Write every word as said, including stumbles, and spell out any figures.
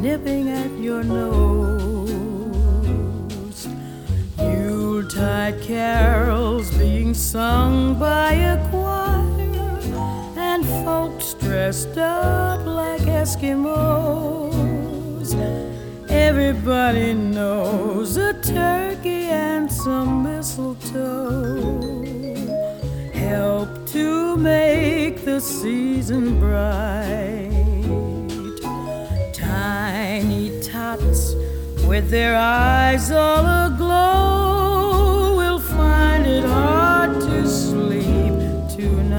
nipping at your nose. Yuletide carols being sung by a choir, and folks dressed up like Eskimos. Everybody knows a turkey and some mistletoe help to make the season bright. Tiny tots with their eyes all aglow